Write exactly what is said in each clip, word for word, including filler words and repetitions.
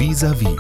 Vis-à-vis.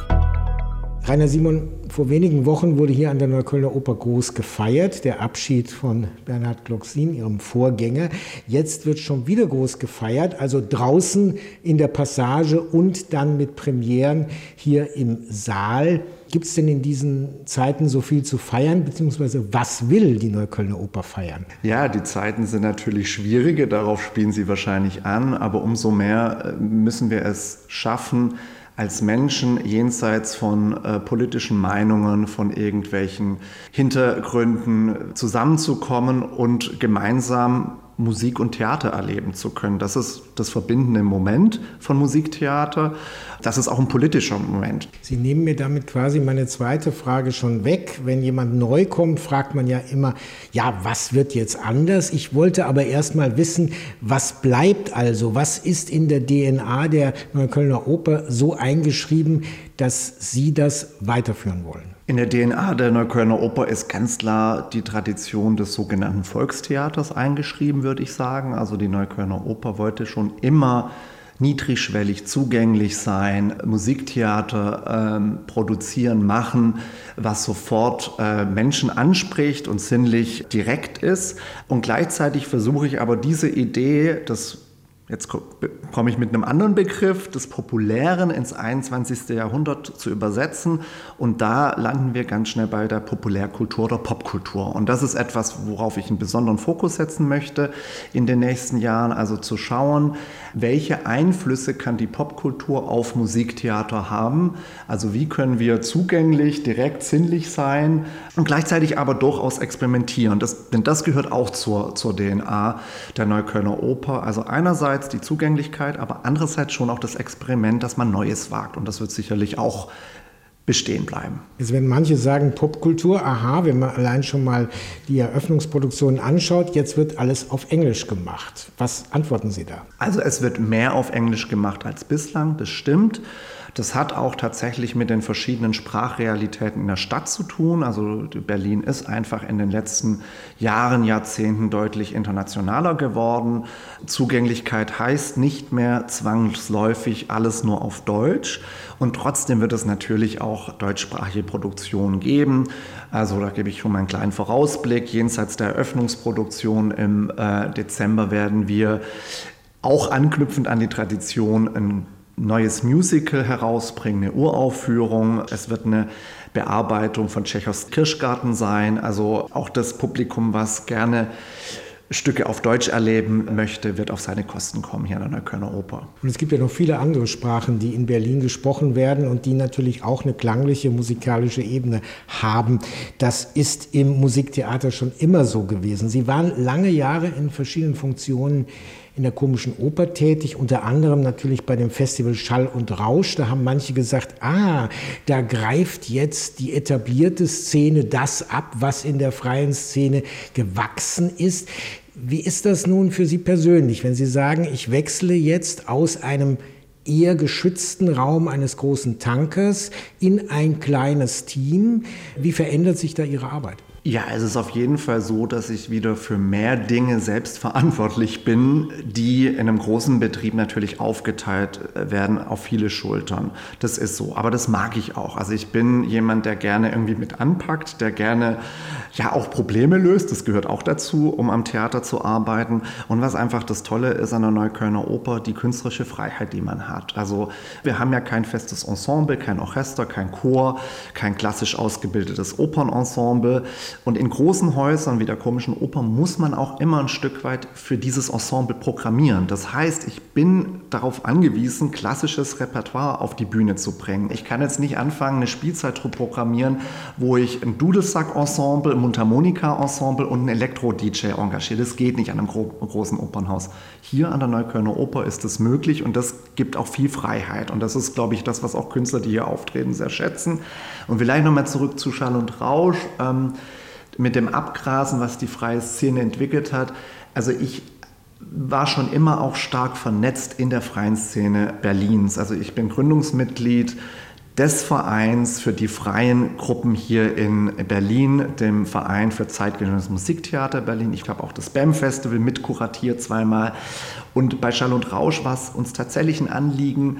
Rainer Simon, vor wenigen Wochen wurde hier an der Neuköllner Oper groß gefeiert, der Abschied von Bernhard Gloxin, ihrem Vorgänger. Jetzt wird schon wieder groß gefeiert, also draußen in der Passage und dann mit Premieren hier im Saal. Gibt es denn in diesen Zeiten so viel zu feiern, beziehungsweise was will die Neuköllner Oper feiern? Ja, die Zeiten sind natürlich schwierige, darauf spielen Sie wahrscheinlich an, aber umso mehr müssen wir es schaffen, als Menschen jenseits von äh, politischen Meinungen, von irgendwelchen Hintergründen zusammenzukommen und gemeinsam Musik und Theater erleben zu können. Das ist das verbindende Moment von Musiktheater. Das ist auch ein politischer Moment. Sie nehmen mir damit quasi meine zweite Frage schon weg. Wenn jemand neu kommt, fragt man ja immer, ja, was wird jetzt anders? Ich wollte aber erst mal wissen, was bleibt also? Was ist in der D N A der Neuköllner Oper so eingeschrieben, dass Sie das weiterführen wollen? In der D N A der Neuköllner Oper ist ganz klar die Tradition des sogenannten Volkstheaters eingeschrieben, würde ich sagen. Also die Neuköllner Oper wollte schon immer niedrigschwellig zugänglich sein, Musiktheater ähm, produzieren, machen, was sofort äh, Menschen anspricht und sinnlich direkt ist. Und gleichzeitig versuche ich aber diese Idee des Jetzt komme ich mit einem anderen Begriff, des Populären ins einundzwanzigste. Jahrhundert zu übersetzen. Und da landen wir ganz schnell bei der Populärkultur oder Popkultur. Und das ist etwas, worauf ich einen besonderen Fokus setzen möchte in den nächsten Jahren. Also zu schauen, welche Einflüsse kann die Popkultur auf Musiktheater haben. Also wie können wir zugänglich, direkt, sinnlich sein und gleichzeitig aber durchaus experimentieren. Das, denn das gehört auch zur, zur D N A der Neuköllner Oper. Also einerseits die Zugänglichkeit, aber andererseits schon auch das Experiment, dass man Neues wagt. Und das wird sicherlich auch bestehen bleiben. Jetzt werden manche sagen, Popkultur, aha, wenn man allein schon mal die Eröffnungsproduktionen anschaut, jetzt wird alles auf Englisch gemacht. Was antworten Sie da? Also es wird mehr auf Englisch gemacht als bislang, das stimmt. Das hat auch tatsächlich mit den verschiedenen Sprachrealitäten in der Stadt zu tun. Also Berlin ist einfach in den letzten Jahren, Jahrzehnten deutlich internationaler geworden. Zugänglichkeit heißt nicht mehr zwangsläufig alles nur auf Deutsch. Und trotzdem wird es natürlich auch deutschsprachige Produktionen geben. Also da gebe ich schon mal einen kleinen Vorausblick. Jenseits der Eröffnungsproduktion im äh, Dezember werden wir auch anknüpfend an die Tradition ein neues Musical herausbringen, eine Uraufführung. Es wird eine Bearbeitung von Tschechows Kirschgarten sein. Also auch das Publikum, was gerne Stücke auf Deutsch erleben möchte, wird auf seine Kosten kommen hier an der Neuköllner Oper. Und es gibt ja noch viele andere Sprachen, die in Berlin gesprochen werden und die natürlich auch eine klangliche, musikalische Ebene haben. Das ist im Musiktheater schon immer so gewesen. Sie waren lange Jahre in verschiedenen Funktionen in der Komischen Oper tätig, unter anderem natürlich bei dem Festival Schall und Rausch. Da haben manche gesagt, ah, da greift jetzt die etablierte Szene das ab, was in der freien Szene gewachsen ist. Wie ist das nun für Sie persönlich, wenn Sie sagen, ich wechsle jetzt aus einem eher geschützten Raum eines großen Tankers in ein kleines Team? Wie verändert sich da Ihre Arbeit? Ja, es ist auf jeden Fall so, dass ich wieder für mehr Dinge selbst verantwortlich bin, die in einem großen Betrieb natürlich aufgeteilt werden auf viele Schultern. Das ist so, aber das mag ich auch. Also ich bin jemand, der gerne irgendwie mit anpackt, der gerne ja auch Probleme löst. Das gehört auch dazu, um am Theater zu arbeiten. Und was einfach das Tolle ist an der Neuköllner Oper, die künstlerische Freiheit, die man hat. Also wir haben ja kein festes Ensemble, kein Orchester, kein Chor, kein klassisch ausgebildetes Opernensemble. Und in großen Häusern wie der Komischen Oper muss man auch immer ein Stück weit für dieses Ensemble programmieren. Das heißt, ich bin darauf angewiesen, klassisches Repertoire auf die Bühne zu bringen. Ich kann jetzt nicht anfangen, eine Spielzeit zu programmieren, wo ich ein Dudelsack-Ensemble, ein Mundharmonika-Ensemble und ein Elektro-D J engagiere. Das geht nicht an einem gro- großen Opernhaus. Hier an der Neuköllner Oper ist das möglich und das gibt auch viel Freiheit. Und das ist, glaube ich, das, was auch Künstler, die hier auftreten, sehr schätzen. Und vielleicht nochmal zurück zu Schall und Rausch. Ähm, mit dem Abgrasen, was die freie Szene entwickelt hat. Also ich war schon immer auch stark vernetzt in der freien Szene Berlins. Also ich bin Gründungsmitglied des Vereins für die freien Gruppen hier in Berlin, dem Verein für zeitgenössisches Musiktheater Berlin. Ich habe auch das B A M Festival mitkuratiert zweimal. Und bei Schall und Rausch war es uns tatsächlich ein Anliegen,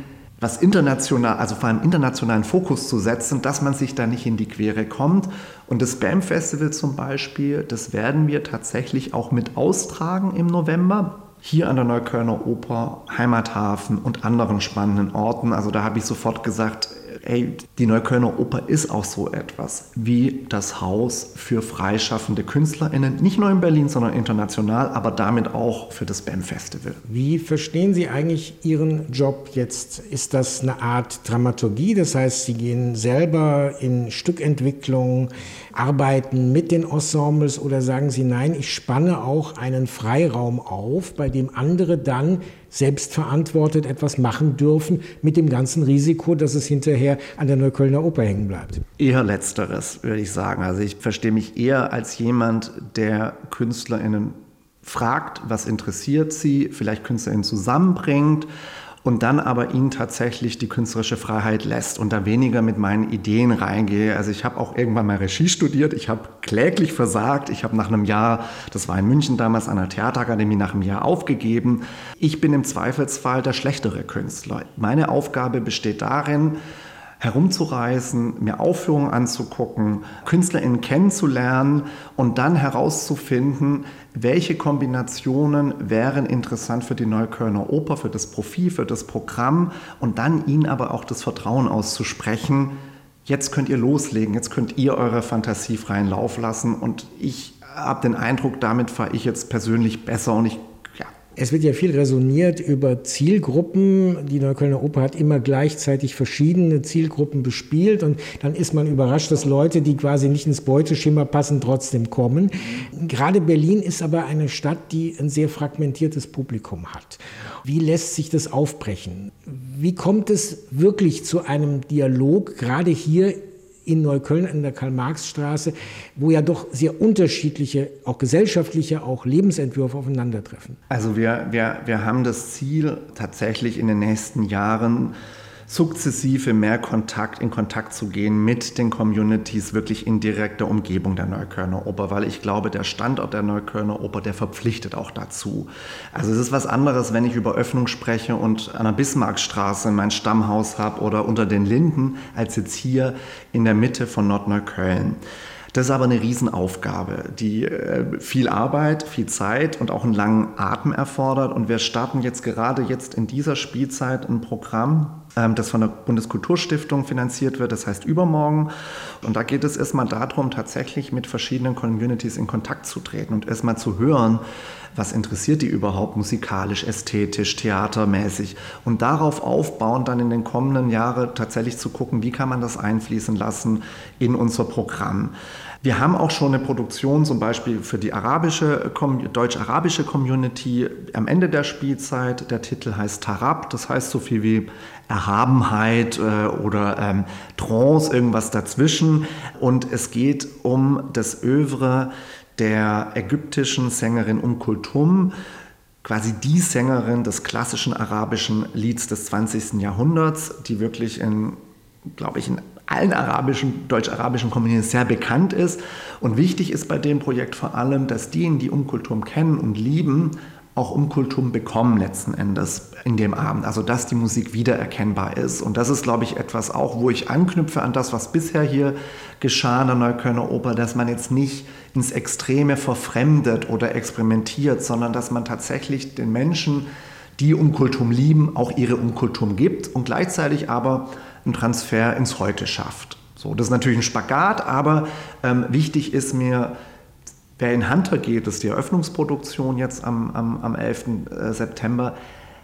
was international, also vor allem internationalen Fokus zu setzen, dass man sich da nicht in die Quere kommt. Und das B A M Festival zum Beispiel, das werden wir tatsächlich auch mit austragen im November. Hier an der Neuköllner Oper, Heimathafen und anderen spannenden Orten. Also da habe ich sofort gesagt, ey, die Neuköllner Oper ist auch so etwas wie das Haus für freischaffende KünstlerInnen, nicht nur in Berlin, sondern international, aber damit auch für das B A M Festival. Wie verstehen Sie eigentlich Ihren Job jetzt? Ist das eine Art Dramaturgie? Das heißt, Sie gehen selber in Stückentwicklung, arbeiten mit den Ensembles oder sagen Sie, nein, ich spanne auch einen Freiraum auf, bei dem andere dann selbstverantwortet etwas machen dürfen, mit dem ganzen Risiko, dass es hinterher an der Neuköllner Oper hängen bleibt? Eher Letzteres, würde ich sagen. Also ich verstehe mich eher als jemand, der KünstlerInnen fragt, was interessiert sie, vielleicht KünstlerInnen zusammenbringt und dann aber ihnen tatsächlich die künstlerische Freiheit lässt und da weniger mit meinen Ideen reingehe. Also ich habe auch irgendwann mal Regie studiert, ich habe kläglich versagt, ich habe nach einem Jahr, das war in München damals an der Theaterakademie, nach einem Jahr aufgegeben. Ich bin im Zweifelsfall der schlechtere Künstler. Meine Aufgabe besteht darin, herumzureisen, mir Aufführungen anzugucken, KünstlerInnen kennenzulernen und dann herauszufinden, welche Kombinationen wären interessant für die Neuköllner Oper, für das Profil, für das Programm und dann ihnen aber auch das Vertrauen auszusprechen, jetzt könnt ihr loslegen, jetzt könnt ihr eure Fantasie freien Lauf lassen und ich habe den Eindruck, damit fahre ich jetzt persönlich besser und ich Es wird ja viel resoniert über Zielgruppen. Die Neuköllner Oper hat immer gleichzeitig verschiedene Zielgruppen bespielt und dann ist man überrascht, dass Leute, die quasi nicht ins Beuteschema passen, trotzdem kommen. Gerade Berlin ist aber eine Stadt, die ein sehr fragmentiertes Publikum hat. Wie lässt sich das aufbrechen? Wie kommt es wirklich zu einem Dialog, gerade hier in Neukölln an der Karl-Marx-Straße, wo ja doch sehr unterschiedliche, auch gesellschaftliche, auch Lebensentwürfe aufeinandertreffen? Also wir, wir, wir haben das Ziel, tatsächlich in den nächsten Jahren sukzessive mehr Kontakt, in Kontakt zu gehen mit den Communities wirklich in direkter Umgebung der Neuköllner Oper, weil ich glaube, der Standort der Neuköllner Oper, der verpflichtet auch dazu. Also es ist was anderes, wenn ich über Öffnung spreche und an der Bismarckstraße mein Stammhaus habe oder unter den Linden, als jetzt hier in der Mitte von Nordneukölln. Das ist aber eine Riesenaufgabe, die äh, viel Arbeit, viel Zeit und auch einen langen Atem erfordert. Und wir starten jetzt gerade jetzt in dieser Spielzeit ein Programm, ähm, das von der Bundeskulturstiftung finanziert wird, das heißt übermorgen. Und da geht es erstmal darum, tatsächlich mit verschiedenen Communities in Kontakt zu treten und erstmal zu hören, was interessiert die überhaupt musikalisch, ästhetisch, theatermäßig und darauf aufbauend dann in den kommenden Jahren tatsächlich zu gucken, wie kann man das einfließen lassen in unser Programm. Wir haben auch schon eine Produktion zum Beispiel für die arabische, deutsch-arabische Community am Ende der Spielzeit. Der Titel heißt Tarab, das heißt so viel wie Erhabenheit äh, oder ähm, Trance, irgendwas dazwischen. Und es geht um das Œuvre der ägyptischen Sängerin Kulthum, quasi die Sängerin des klassischen arabischen Lieds des zwanzigsten Jahrhunderts, die wirklich in, glaube ich, in allen arabischen, deutsch-arabischen Communities sehr bekannt ist. Und wichtig ist bei dem Projekt vor allem, dass diejenigen, die Kulthum kennen und lieben, auch Kulthum bekommen letzten Endes in dem Abend. Also dass die Musik wiedererkennbar ist. Und das ist, glaube ich, etwas auch, wo ich anknüpfe an das, was bisher hier geschah in der Neuköllner Oper, dass man jetzt nicht ins Extreme verfremdet oder experimentiert, sondern dass man tatsächlich den Menschen, die Kulthum lieben, auch ihre Kulthum gibt und gleichzeitig aber einen Transfer ins Heute schafft. So, das ist natürlich ein Spagat, aber ähm, wichtig ist mir, wer in Hunter geht, das ist die Eröffnungsproduktion jetzt am, am, am elften September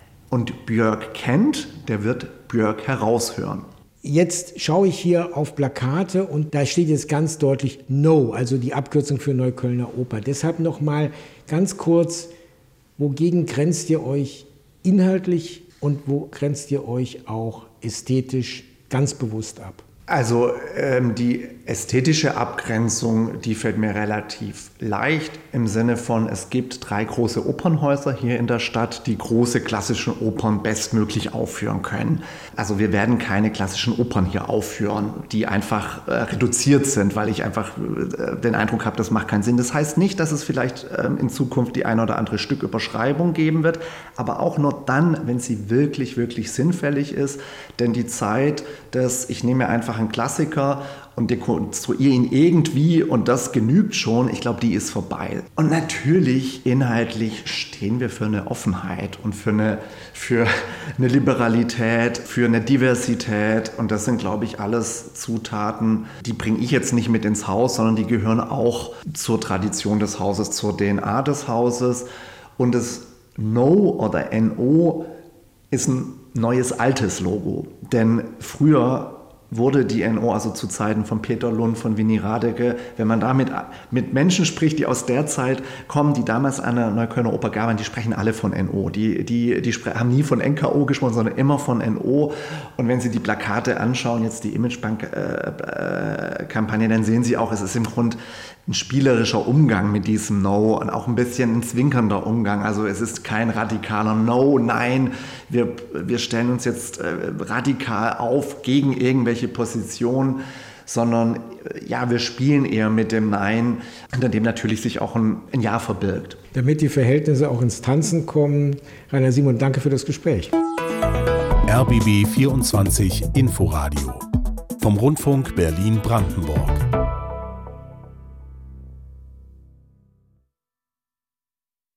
und Björk kennt, der wird Björk heraushören. Jetzt schaue ich hier auf Plakate und da steht jetzt ganz deutlich No, also die Abkürzung für Neuköllner Oper. Deshalb nochmal ganz kurz, wogegen grenzt ihr euch inhaltlich und wo grenzt ihr euch auch ästhetisch ganz bewusst ab? Also ähm, die ästhetische Abgrenzung, die fällt mir relativ leicht im Sinne von, es gibt drei große Opernhäuser hier in der Stadt, die große klassische Opern bestmöglich aufführen können. Also wir werden keine klassischen Opern hier aufführen, die einfach äh, reduziert sind, weil ich einfach äh, den Eindruck habe, das macht keinen Sinn. Das heißt nicht, dass es vielleicht ähm, in Zukunft die ein oder andere Stücküberschreibung geben wird, aber auch nur dann, wenn sie wirklich, wirklich sinnfällig ist. Denn die Zeit des, ich nehme einfach einen Klassiker und dekonstruiere ihn irgendwie und das genügt schon, ich glaube, die ist vorbei. Und natürlich, inhaltlich stehen wir für eine Offenheit und für eine, für eine Liberalität, für eine Diversität und das sind, glaube ich, alles Zutaten, die bringe ich jetzt nicht mit ins Haus, sondern die gehören auch zur Tradition des Hauses, zur D N A des Hauses und das No oder N O ist ein neues, altes Logo, denn früher wurde die N O, also zu Zeiten von Peter Lund, von Winnie Radeke, wenn man da mit, mit Menschen spricht, die aus der Zeit kommen, die damals an der Neuköllner Oper gaben, die sprechen alle von N O. Die, die, die haben nie von N K O gesprochen, sondern immer von N O. Und wenn Sie die Plakate anschauen, jetzt die Imagebank-Kampagne, äh, äh, dann sehen Sie auch, es ist im Grunde ein spielerischer Umgang mit diesem No und auch ein bisschen ein zwinkernder Umgang. Also es ist kein radikaler No, nein, wir, wir stellen uns jetzt äh, radikal auf gegen irgendwelche Positionen, sondern ja, wir spielen eher mit dem Nein, hinter dem natürlich sich auch ein, ein Ja verbirgt. Damit die Verhältnisse auch ins Tanzen kommen, Rainer Simon, danke für das Gespräch. R B B vierundzwanzig Inforadio vom Rundfunk Berlin-Brandenburg.